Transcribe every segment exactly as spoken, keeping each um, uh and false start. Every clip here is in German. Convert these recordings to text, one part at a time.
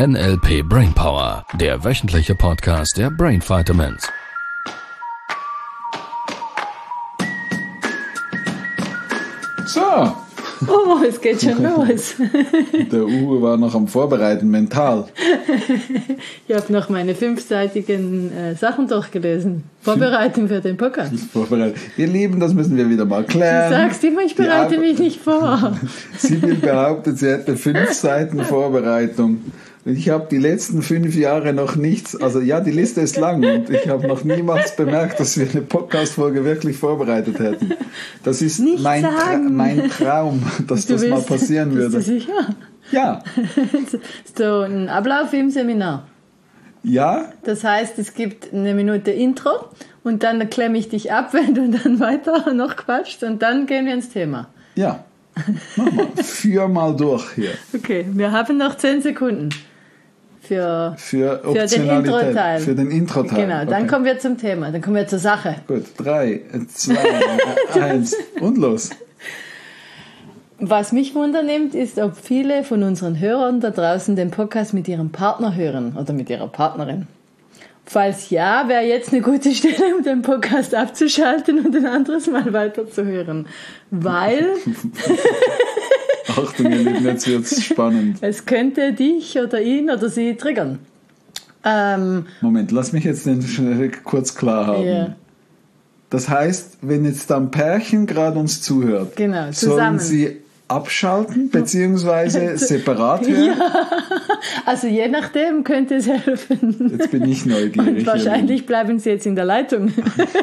N L P Brainpower, der wöchentliche Podcast der Brain Vitamins. So. Oh, es geht schon los. Der Uwe war noch am Vorbereiten, mental. Ich habe noch meine fünfseitigen äh, Sachen durchgelesen. Vorbereitung für den Podcast. Vorbereitet. Ihr Lieben, das müssen wir wieder mal klären. Du sagst immer, ich bereite mich nicht vor. Sibyl behauptet, sie hätte fünf Seiten Vorbereitung. Ich habe die letzten fünf Jahre noch nichts, also ja, die Liste ist lang und ich habe noch niemals bemerkt, dass wir eine Podcast-Folge wirklich vorbereitet hätten. Das ist mein, Tra- mein Traum, dass Du das mal willst- passieren würde. Bist du sicher? Ja, So ein Ablauf im Seminar. ja, Das heißt, es gibt eine Minute Intro und dann klemme ich dich ab, wenn du dann weiter noch quatschst und dann gehen wir ins Thema. ja. Mach mal, führ mal durch hier. Okay, wir haben noch zehn Sekunden für, Für für den Optionalität, Intro-Teil. für den Intro-Teil. Genau, dann Okay. kommen wir zum Thema, dann kommen wir zur Sache. Gut, drei, zwei, eins und los. Was mich wundernimmt, ist, ob viele von unseren Hörern da draußen den Podcast mit ihrem Partner hören oder mit ihrer Partnerin. Falls ja, wäre jetzt eine gute Stelle, um den Podcast abzuschalten und ein anderes Mal weiterzuhören. Weil Achtung, ihr Lieben, jetzt wird's spannend. es könnte dich oder ihn oder sie triggern. Ähm, Moment, lass mich jetzt den schnell kurz klar haben. Ja. Das heißt, wenn jetzt da ein Pärchen gerade uns zuhört, Genau, sollen zusammen. sie abschalten bzw. separat hören? also je nachdem könnte es helfen. Jetzt bin ich neugierig. Und wahrscheinlich bleiben Sie jetzt in der Leitung.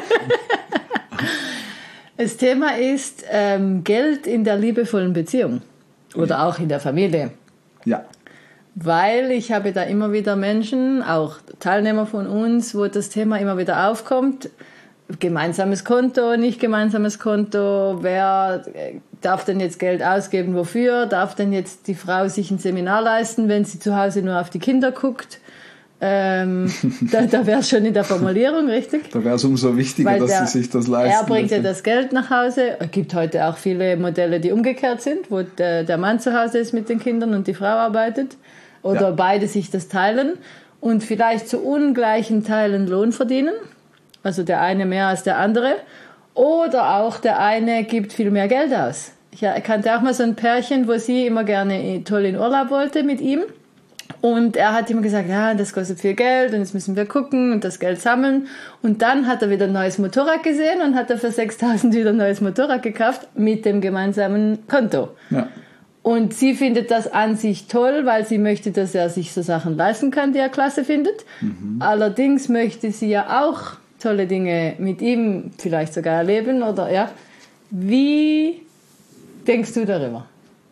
Das Thema ist ähm, Geld in der liebevollen Beziehung oder auch in der Familie. Ja, Weil ich habe da immer wieder Menschen, auch Teilnehmer von uns, wo das Thema immer wieder aufkommt. Gemeinsames Konto, nicht gemeinsames Konto, wer darf denn jetzt Geld ausgeben, wofür? Darf denn jetzt die Frau sich ein Seminar leisten, wenn sie zu Hause nur auf die Kinder guckt? Ähm, da da wäre es schon in der Formulierung, richtig? da wäre es umso wichtiger, Weil dass der- sie sich das leisten. Er bringt ja müssen. das Geld nach Hause. Es gibt heute auch viele Modelle, die umgekehrt sind, wo der, der Mann zu Hause ist mit den Kindern und die Frau arbeitet. Oder Ja. beide sich das teilen und vielleicht zu ungleichen Teilen Lohn verdienen. Also der eine mehr als der andere. Oder auch der eine gibt viel mehr Geld aus. Ich kannte auch mal so ein Pärchen, wo sie immer gerne toll in Urlaub wollte mit ihm. Und er hat immer gesagt, ja, das kostet viel Geld und jetzt müssen wir gucken und das Geld sammeln. Und dann hat er wieder ein neues Motorrad gesehen und hat er für sechstausend wieder ein neues Motorrad gekauft mit dem gemeinsamen Konto. Ja. Und sie findet das an sich toll, weil sie möchte, dass er sich so Sachen leisten kann, die er klasse findet. Mhm. Allerdings möchte sie ja auch tolle Dinge mit ihm vielleicht sogar erleben oder ja. Wie denkst du darüber?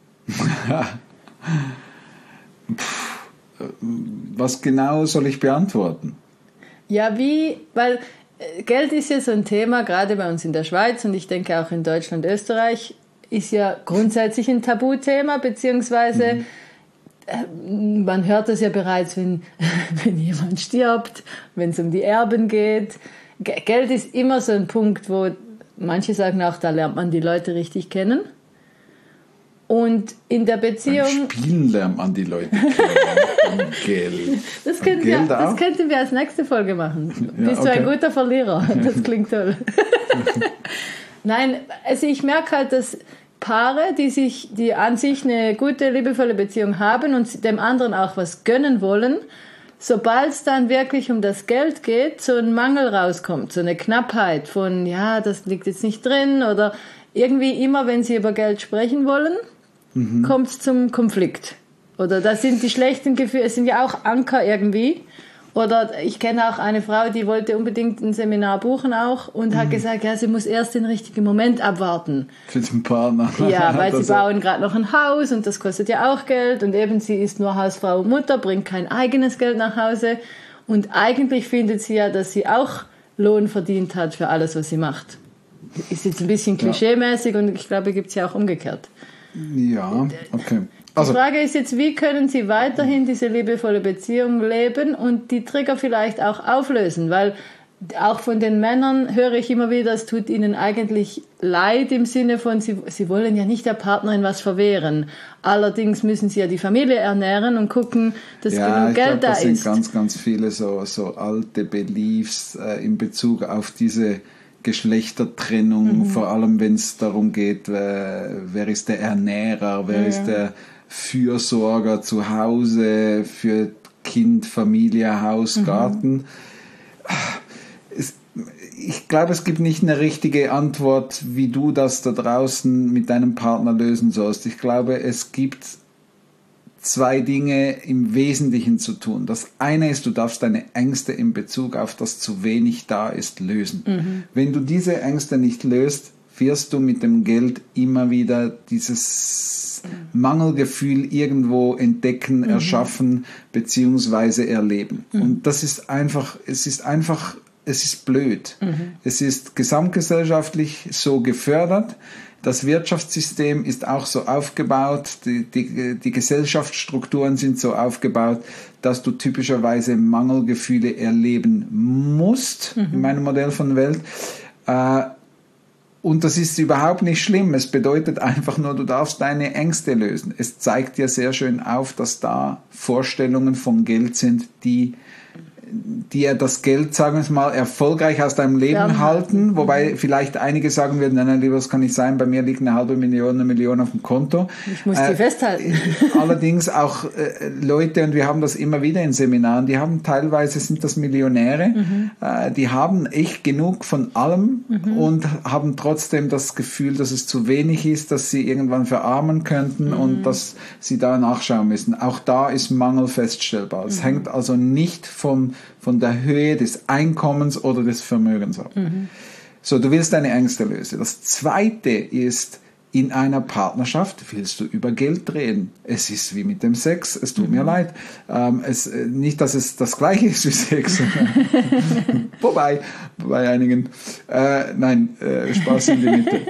Was genau soll ich beantworten? Ja, wie, weil äh, Geld ist ja so ein Thema, gerade bei uns in der Schweiz und ich denke auch in Deutschland, Österreich, ist ja grundsätzlich ein Tabuthema, beziehungsweise Mhm. äh, man hört das ja bereits, wenn, wenn jemand stirbt, wenn es um die Erben geht. G- Geld ist immer so ein Punkt, wo manche sagen auch, da lernt man die Leute richtig kennen. Und in der Beziehung... Beim Spielen lernt man die Leute kennen. Und Geld. Das könnten, wir, Geld das auch? könnten wir als nächste Folge machen. Ja, Bist du ein okay. guter Verlierer? Das klingt toll. Nein, also ich merke halt, dass Paare, die sich, die an sich eine gute, liebevolle Beziehung haben und dem anderen auch was gönnen wollen, sobald es dann wirklich um das Geld geht, so ein Mangel rauskommt, so eine Knappheit von, ja, das liegt jetzt nicht drin oder irgendwie immer, wenn sie über Geld sprechen wollen, kommt es zum Konflikt. Oder das sind die schlechten Gefühle, es sind ja auch Anker irgendwie. Oder ich kenne auch eine Frau, die wollte unbedingt ein Seminar buchen auch und hat gesagt, ja, sie muss erst den richtigen Moment abwarten. Für den Partner. Ja, weil sie Das- bauen gerade noch ein Haus und das kostet ja auch Geld und eben sie ist nur Hausfrau und Mutter, bringt kein eigenes Geld nach Hause und eigentlich findet sie ja, dass sie auch Lohn verdient hat für alles, was sie macht. Ist jetzt ein bisschen klischeemäßig und ich glaube, gibt es ja auch umgekehrt. Ja, okay. Die Also, Frage ist jetzt, wie können Sie weiterhin diese liebevolle Beziehung leben und die Trigger vielleicht auch auflösen? Weil auch von den Männern höre ich immer wieder, es tut ihnen eigentlich leid im Sinne von, sie, sie wollen ja nicht der Partnerin was verwehren. Allerdings müssen sie ja die Familie ernähren und gucken, dass ja, genug Geld glaub, da das ist. Ja, ist. sind ganz, ganz viele so, so alte Beliefs äh, in Bezug auf diese Geschlechtertrennung, mhm. vor allem wenn es darum geht, wer, wer ist der Ernährer, wer ja. ist der Fürsorger zu Hause für Kind, Familie, Haus, mhm. Garten. Es, ich glaube, es gibt nicht eine richtige Antwort, wie du das da draußen mit deinem Partner lösen sollst. Ich glaube, es gibt zwei Dinge im Wesentlichen zu tun. Das eine ist, du darfst deine Ängste in Bezug auf das zu wenig da ist lösen. Mhm. Wenn du diese Ängste nicht löst, wirst du mit dem Geld immer wieder dieses Mangelgefühl irgendwo entdecken, mhm. erschaffen beziehungsweise erleben. Mhm. Und das ist einfach, es ist einfach, es ist blöd. Mhm. Es ist gesamtgesellschaftlich so gefördert. Das Wirtschaftssystem ist auch so aufgebaut, die, die, die Gesellschaftsstrukturen sind so aufgebaut, dass du typischerweise Mangelgefühle erleben musst, mhm. in meinem Modell von Welt. Äh, Und das ist überhaupt nicht schlimm. Es bedeutet einfach nur, du darfst deine Ängste lösen. Es zeigt dir sehr schön auf, dass da Vorstellungen von Geld sind, die die ja das Geld, sagen wir mal, erfolgreich aus deinem Leben ja. halten, wobei vielleicht einige sagen würden, nein, nein, lieber, das kann nicht sein, bei mir liegt eine halbe Million, eine Million auf dem Konto. Ich muss die äh, festhalten. Allerdings auch äh, Leute, und wir haben das immer wieder in Seminaren, die haben teilweise, sind das Millionäre, mhm. äh, die haben echt genug von allem mhm. und haben trotzdem das Gefühl, dass es zu wenig ist, dass sie irgendwann verarmen könnten mhm. und dass sie da nachschauen müssen. Auch da ist Mangel feststellbar. Es mhm. hängt also nicht vom von der Höhe des Einkommens oder des Vermögens ab. Mhm. So, du willst deine Ängste lösen. Das Zweite ist, in einer Partnerschaft willst du über Geld reden. Es ist wie mit dem Sex, es tut mhm. mir leid. Ähm, es, nicht, dass es das Gleiche ist wie Sex. Wobei, bei einigen. Äh, nein, äh, Spaß in die Mitte.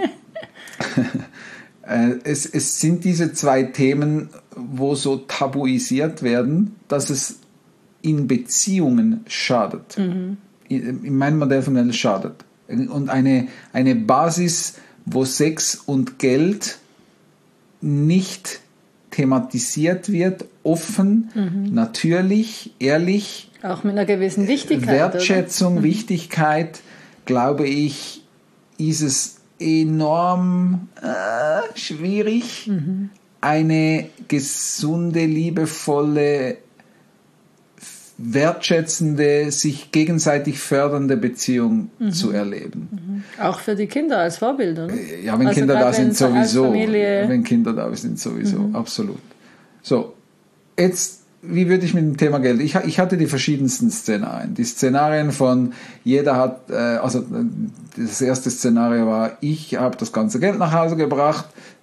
äh, es, es sind diese zwei Themen, wo so tabuisiert werden, dass es in Beziehungen schadet. Mhm. In, in meinem Modell von Welt schadet. Und eine, eine Basis, wo Sex und Geld nicht thematisiert wird, offen, mhm. natürlich, ehrlich. Auch mit einer gewissen Wichtigkeit. Wertschätzung, oder? Wichtigkeit, glaube ich, ist es enorm äh, schwierig, mhm. eine gesunde, liebevolle, wertschätzende, sich gegenseitig fördernde Beziehung mhm. zu erleben. Mhm. Auch für die Kinder als Vorbild, oder? Ja, wenn also Kinder da sind, sowieso. Wenn Kinder da sind, sowieso, mhm. absolut. So, jetzt, wie würde ich mit dem Thema Geld? Ich, ich hatte die verschiedensten Szenarien. Die Szenarien von, jeder hat, äh, also das erste Szenario war, ich habe das ganze Geld nach Hause gebracht,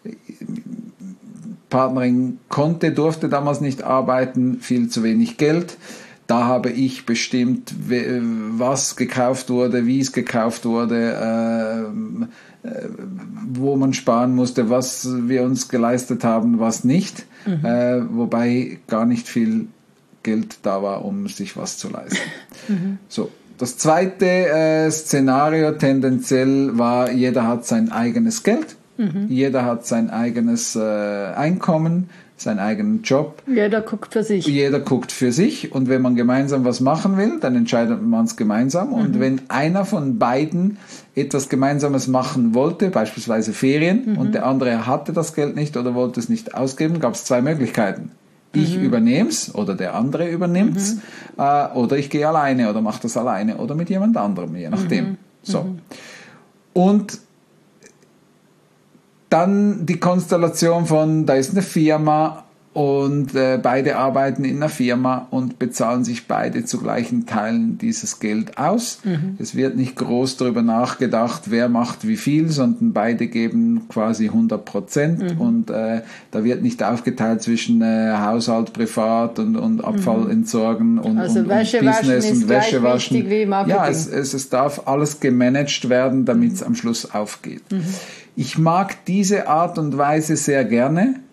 Partnerin konnte, durfte damals nicht arbeiten, viel zu wenig Geld. Da habe ich bestimmt, was gekauft wurde, wie es gekauft wurde, äh, wo man sparen musste, was wir uns geleistet haben, was nicht. Mhm. Äh, wobei gar nicht viel Geld da war, um sich was zu leisten. Mhm. So. Das zweite äh, Szenario tendenziell war, jeder hat sein eigenes Geld, mhm. jeder hat sein eigenes äh, Einkommen, seinen eigenen Job. Jeder guckt für sich. Jeder guckt für sich, und wenn man gemeinsam was machen will, dann entscheidet man es gemeinsam. Mhm. Und wenn einer von beiden etwas Gemeinsames machen wollte, beispielsweise Ferien, mhm. und der andere hatte das Geld nicht oder wollte es nicht ausgeben, gab es zwei Möglichkeiten. Ich mhm. übernehme es oder der andere übernimmt es, mhm. äh, oder ich gehe alleine oder mache das alleine oder mit jemand anderem, je nachdem. Mhm. So. Mhm. Und dann die Konstellation von, da ist eine Firma und äh, beide arbeiten in einer Firma und bezahlen sich beide zu gleichen Teilen dieses Geld aus. Mhm. Es wird nicht groß darüber nachgedacht, wer macht wie viel, sondern beide geben quasi hundert Prozent mhm. und äh, da wird nicht aufgeteilt zwischen äh, Haushalt, Privat und, und Abfall mhm. entsorgen und, also und, Wäsche und Business waschen ist und Wäsche waschen. Wie Marketing. Ja, es, es, es darf alles gemanagt werden, damit es am Schluss aufgeht. Mhm. Ich mag diese Art und Weise sehr gerne,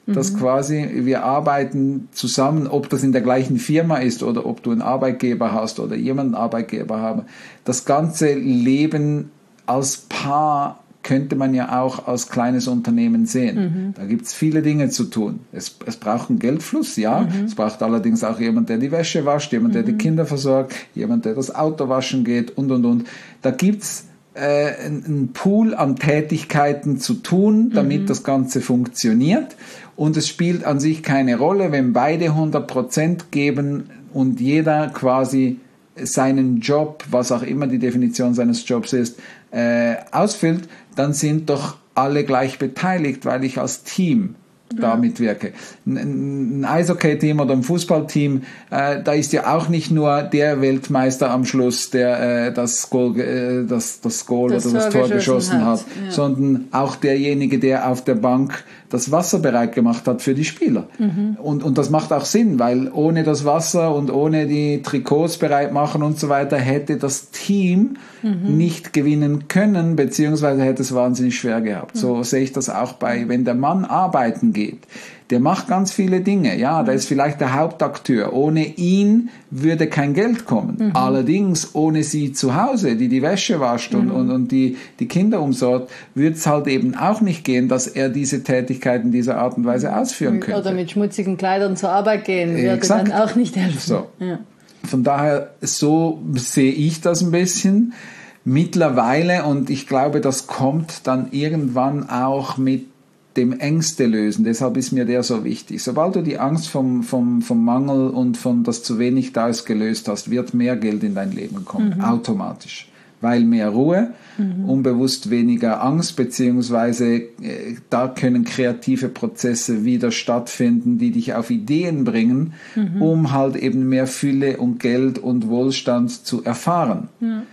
dass quasi wir arbeiten zusammen, ob das in der gleichen Firma ist oder ob du einen Arbeitgeber hast oder jemanden Arbeitgeber haben. Das ganze Leben als Paar könnte man ja auch als kleines Unternehmen sehen. Mhm. Da gibt es viele Dinge zu tun. Es, es braucht einen Geldfluss, ja. Mhm. Es braucht allerdings auch jemand, der die Wäsche wascht, jemand, der mhm. die Kinder versorgt, jemand, der das Auto waschen geht und, und, und. Da gibt es äh, einen Pool an Tätigkeiten zu tun, damit mhm. das Ganze funktioniert. Und es spielt an sich keine Rolle, wenn beide hundert Prozent geben und jeder quasi seinen Job, was auch immer die Definition seines Jobs ist, äh, ausfüllt, dann sind doch alle gleich beteiligt, weil ich als Team da mitwirke. Ein, ein Eishockey-Team oder ein Fußballteam, äh, da ist ja auch nicht nur der Weltmeister am Schluss, der äh, das Goal, äh, das, das Goal das oder das Tor geschossen hat, hat ja. sondern auch derjenige, der auf der Bank das Wasser bereit gemacht hat für die Spieler. Mhm. Und, und das macht auch Sinn, weil ohne das Wasser und ohne die Trikots bereit machen und so weiter hätte das Team mhm. nicht gewinnen können, beziehungsweise hätte es wahnsinnig schwer gehabt. Mhm. So sehe ich das auch bei, wenn der Mann arbeiten geht. Der macht ganz viele Dinge, ja, der ist vielleicht der Hauptakteur. Ohne ihn würde kein Geld kommen. Mhm. Allerdings ohne sie zu Hause, die die Wäsche wascht und, mhm. und, und die, die Kinder umsorgt, würde es halt eben auch nicht gehen, dass er diese Tätigkeiten dieser Art und Weise ausführen könnte. Oder mit schmutzigen Kleidern zur Arbeit gehen, würde Exakt. Dann auch nicht helfen. So. Ja. Von daher, so sehe ich das ein bisschen. Mittlerweile, und ich glaube, das kommt dann irgendwann auch mit dem Ängste lösen. Deshalb ist mir der so wichtig. Sobald du die Angst vom, vom, vom Mangel und von das zu wenig da ist gelöst hast, wird mehr Geld in dein Leben kommen. Mhm. Automatisch. Weil mehr Ruhe, mhm. unbewusst weniger Angst, beziehungsweise äh, da können kreative Prozesse wieder stattfinden, die dich auf Ideen bringen, mhm. um halt eben mehr Fülle und Geld und Wohlstand zu erfahren. Mhm.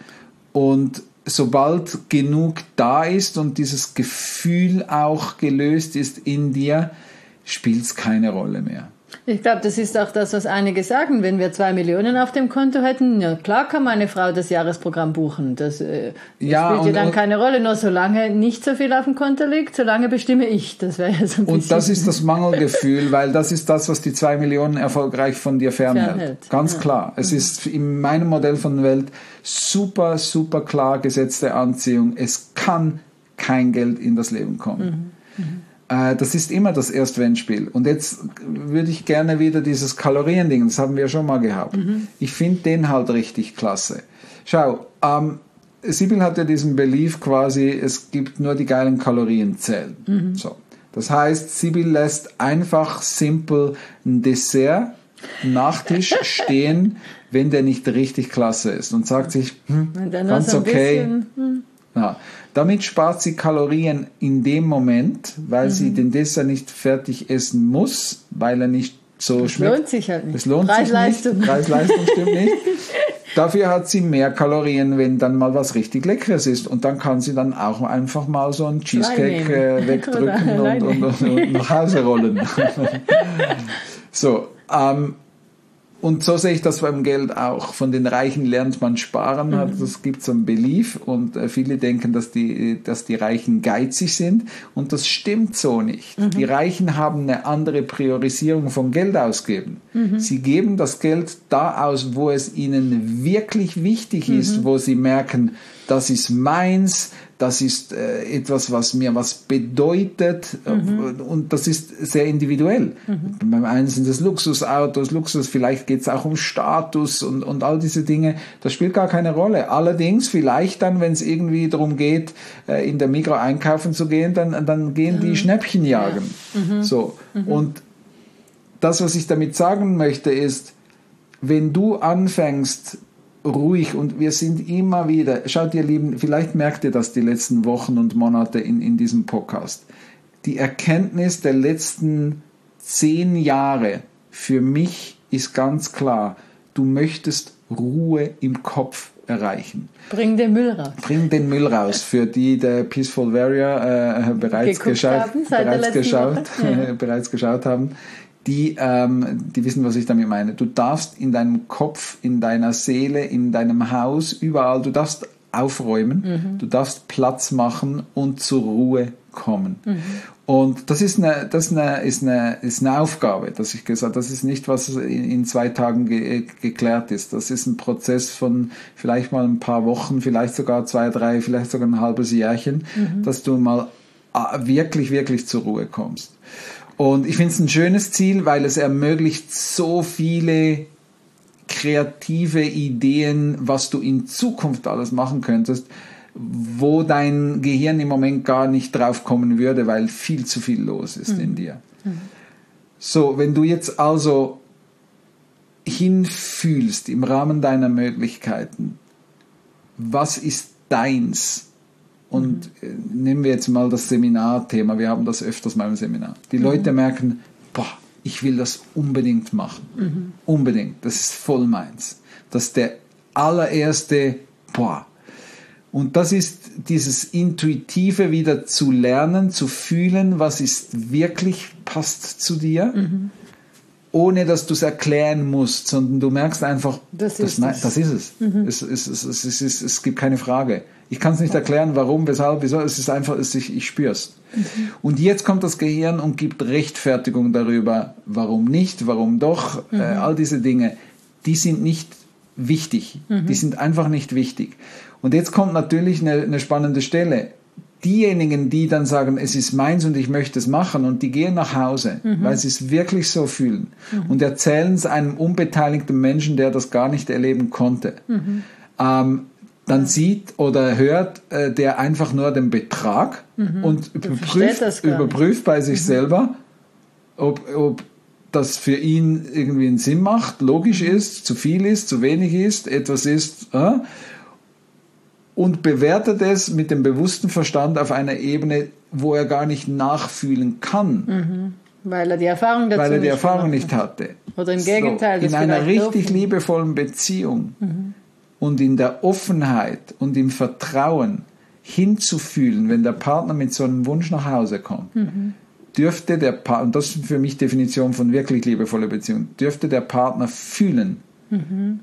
Und sobald genug da ist und dieses Gefühl auch gelöst ist in dir, spielt es keine Rolle mehr. Ich glaube, das ist auch das, was einige sagen. Wenn wir zwei Millionen auf dem Konto hätten, ja klar kann meine Frau das Jahresprogramm buchen. Das, äh, das ja, spielt ja dann keine Rolle. Nur solange nicht so viel auf dem Konto liegt, solange bestimme ich. Das wäre ja so ein Und bisschen das ist das Mangelgefühl, weil das ist das, was die zwei Millionen erfolgreich von dir fernhält. fernhält. Ganz ja. klar. Es mhm. ist in meinem Modell von Welt super, super klar gesetzte Anziehung. Es kann kein Geld in das Leben kommen. Mhm. Mhm. Das ist immer das Erst-Wenn-Spiel. Und jetzt würde ich gerne wieder dieses Kalorien-Ding, das haben wir schon mal gehabt. Mhm. Ich finde den halt richtig klasse. Schau, ähm, Sibyl hat ja diesen Belief quasi, es gibt nur die geilen Kalorien zählen. Mhm. So. Das heißt, Sibyl lässt einfach simpel ein Dessert, einen Nachtisch stehen, wenn der nicht richtig klasse ist. Und sagt sich, hm, ganz so okay. Bisschen, hm. Ja. Damit spart sie Kalorien in dem Moment, weil mhm. sie den Dessert nicht fertig essen muss, weil er nicht so das schmeckt. Das lohnt sich halt nicht. Das lohnt Preis-Leistung. sich nicht. Preis-Leistung stimmt nicht. Dafür hat sie mehr Kalorien, wenn dann mal was richtig Leckeres ist. Und dann kann sie dann auch einfach mal so einen Cheesecake äh, wegdrücken und, und, und, und nach Hause rollen. So, ähm, und so sehe ich das beim Geld auch. Von den Reichen lernt man sparen. Mhm. Das gibt so ein Belief. Und äh, viele denken, dass die, dass die Reichen geizig sind. Und das stimmt so nicht. Mhm. Die Reichen haben eine andere Priorisierung von Geld ausgeben. Mhm. Sie geben das Geld da aus, wo es ihnen wirklich wichtig ist, mhm. wo sie merken, das ist meins, das ist äh, etwas, was mir was bedeutet, mhm. und das ist sehr individuell. Mhm. Beim einen sind es Luxusautos, Luxus, vielleicht geht es auch um Status und, und all diese Dinge, das spielt gar keine Rolle. Allerdings vielleicht dann, wenn es irgendwie darum geht, äh, in der Migros einkaufen zu gehen, dann, dann gehen mhm. die Schnäppchen jagen. Ja. Mhm. So. Mhm. Und das, was ich damit sagen möchte, ist, wenn du anfängst, ruhig, und wir sind immer wieder, schaut ihr Lieben, vielleicht merkt ihr das die letzten Wochen und Monate in, in diesem Podcast. Die Erkenntnis der letzten zehn Jahre für mich ist ganz klar, du möchtest Ruhe im Kopf erreichen. Bring den Müll raus. Bring den Müll raus. Für die der Peaceful Warrior äh, bereits, geschaut, haben, bereits, geschaut, ja. bereits geschaut haben. Die, ähm, die wissen, was ich damit meine. Du darfst in deinem Kopf, in deiner Seele, in deinem Haus, überall, du darfst aufräumen, mhm. du darfst Platz machen und zur Ruhe kommen. Mhm. Und das ist eine, das ist eine, ist eine, ist eine Aufgabe, dass ich gesagt habe, das ist nicht, was in, in zwei Tagen ge, geklärt ist. Das ist ein Prozess von vielleicht mal ein paar Wochen, vielleicht sogar zwei, drei, vielleicht sogar ein halbes Jährchen, mhm. dass du mal wirklich, wirklich zur Ruhe kommst. Und ich finde es ein schönes Ziel, weil es ermöglicht so viele kreative Ideen, was du in Zukunft alles machen könntest, wo dein Gehirn im Moment gar nicht drauf kommen würde, weil viel zu viel los ist mhm. in dir. Mhm. So, wenn du jetzt also hinfühlst im Rahmen deiner Möglichkeiten, was ist deins? Und mhm. nehmen wir jetzt mal das Seminarthema, wir haben das öfters mal im Seminar. Die mhm. Leute merken, boah, ich will das unbedingt machen. Mhm. Unbedingt, das ist voll meins. Das ist der allererste, boah. Und das ist dieses Intuitive wieder zu lernen, zu fühlen, was ist wirklich, passt zu dir, mhm. ohne dass du es erklären musst, sondern du merkst einfach, das, das, ist, nein, das. das ist es. Mhm. Es, es, es, es, es, es. Es gibt keine Frage. Ich kann es nicht erklären, warum, weshalb, wieso. Es ist einfach, es, ich, ich spüre es. Mhm. Und jetzt kommt das Gehirn und gibt Rechtfertigung darüber, warum nicht, warum doch. Mhm. Äh, all diese Dinge, die sind nicht wichtig. Mhm. Die sind einfach nicht wichtig. Und jetzt kommt natürlich eine, eine spannende Stelle. Diejenigen, die dann sagen, es ist meins und ich möchte es machen, und die gehen nach Hause, mhm. weil sie es wirklich so fühlen mhm. und erzählen es einem unbeteiligten Menschen, der das gar nicht erleben konnte. Mhm. Ähm, dann sieht oder hört äh, der einfach nur den Betrag mhm. und überprüft, überprüft bei sich mhm. selber, ob, ob das für ihn irgendwie einen Sinn macht, logisch ist, zu viel ist, zu wenig ist, etwas ist, äh, und bewertet es mit dem bewussten Verstand auf einer Ebene, wo er gar nicht nachfühlen kann. Mhm. Weil er die Erfahrung dazu Weil er die nicht Erfahrung nicht hatte. Oder im Gegenteil. So, in einer richtig dürfen. liebevollen Beziehung mhm. und in der Offenheit und im Vertrauen hinzufühlen, wenn der Partner mit so einem Wunsch nach Hause kommt, mhm. dürfte der Partner, und das ist für mich Definition von wirklich liebevoller Beziehung, dürfte der Partner fühlen, mhm.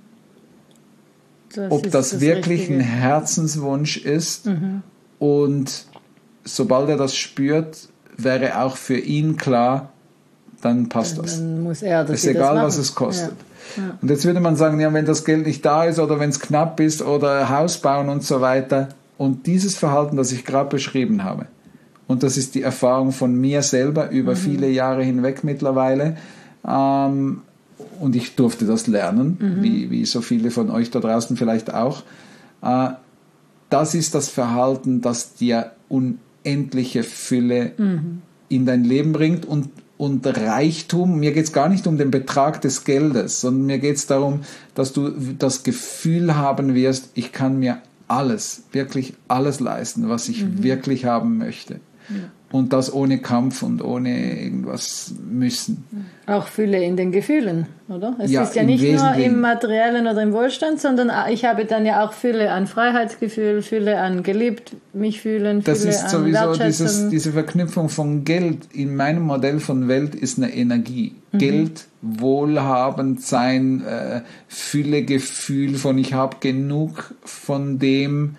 Das ob das, das wirklich Richtige. Ein Herzenswunsch ist mhm. und sobald er das spürt, wäre auch für ihn klar, dann passt dann, das. Dann muss er das ist egal, das was es kostet. Ja. Ja. Und jetzt würde man sagen, ja, wenn das Geld nicht da ist oder wenn es knapp ist oder Haus bauen und so weiter, und dieses Verhalten, das ich gerade beschrieben habe, und das ist die Erfahrung von mir selber über mhm. viele Jahre hinweg mittlerweile, ähm, und ich durfte das lernen, mhm. wie, wie so viele von euch da draußen vielleicht auch. Äh, das ist das Verhalten, das dir unendliche Fülle mhm. in dein Leben bringt und, und Reichtum. Mir geht es gar nicht um den Betrag des Geldes, sondern mir geht es darum, dass du das Gefühl haben wirst, ich kann mir alles, wirklich alles leisten, was ich mhm. wirklich haben möchte. Ja. Und das ohne Kampf und ohne irgendwas müssen. Auch Fülle in den Gefühlen, oder? Es ja, ist ja nicht nur im Materiellen oder im Wohlstand, sondern ich habe dann ja auch Fülle an Freiheitsgefühl, Fülle an geliebt, mich fühlen, Fülle das ist an sowieso dieses, diese Verknüpfung von Geld. In meinem Modell von Welt ist eine Energie. Mhm. Geld, Wohlhabend sein, äh, Fülle, Gefühl von ich habe genug von dem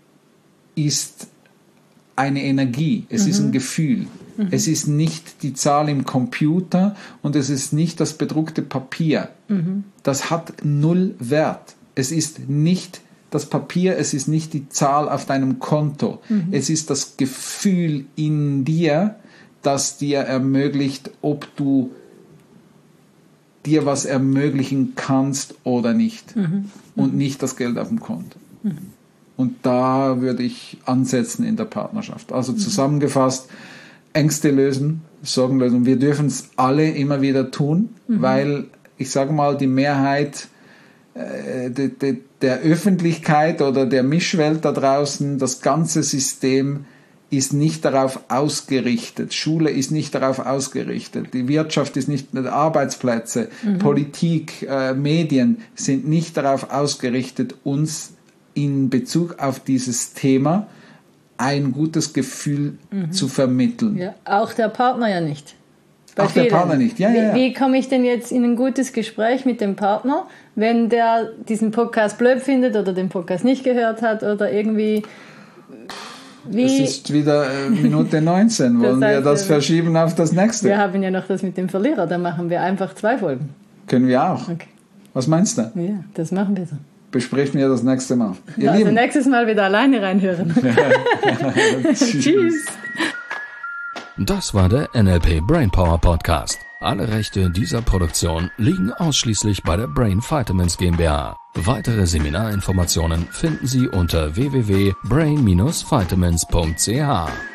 ist eine Energie, es mhm. ist ein Gefühl. Mhm. Es ist nicht die Zahl im Computer und es ist nicht das bedruckte Papier. Mhm. Das hat null Wert. Es ist nicht das Papier, es ist nicht die Zahl auf deinem Konto. Mhm. Es ist das Gefühl in dir, das dir ermöglicht, ob du dir was ermöglichen kannst oder nicht. Mhm. Und nicht das Geld auf dem Konto. Mhm. Und da würde ich ansetzen in der Partnerschaft. Also zusammengefasst, Ängste lösen, Sorgen lösen. Wir dürfen es alle immer wieder tun, mhm. weil ich sage mal, die Mehrheit äh, de, de, der Öffentlichkeit oder der Mischwelt da draußen, das ganze System ist nicht darauf ausgerichtet. Schule ist nicht darauf ausgerichtet. Die Wirtschaft ist nicht, Arbeitsplätze, mhm. Politik, äh, Medien sind nicht darauf ausgerichtet, uns in Bezug auf dieses Thema ein gutes Gefühl mhm. zu vermitteln. Ja, auch der Partner ja nicht. Bei auch vielen. Der Partner nicht, ja, wie, ja, ja. Wie komme ich denn jetzt in ein gutes Gespräch mit dem Partner, wenn der diesen Podcast blöd findet oder den Podcast nicht gehört hat oder irgendwie Wie? Es ist wieder äh, Minute neunzehn. Wollen Das heißt, wir das äh, verschieben auf das nächste? Wir haben ja noch das mit dem Verlierer, dann machen wir einfach zwei Folgen. Können wir auch. Okay. Was meinst du? Ja, das machen wir so. Besprechen wir das nächste Mal. Ihr Also Lieben. nächstes Mal wieder alleine reinhören. Tschüss. Das war der N L P Brainpower Podcast. Alle Rechte dieser Produktion liegen ausschließlich bei der Brain Vitamins GmbH. Weitere Seminarinformationen finden Sie unter w w w punkt brain dash vitamins punkt c h.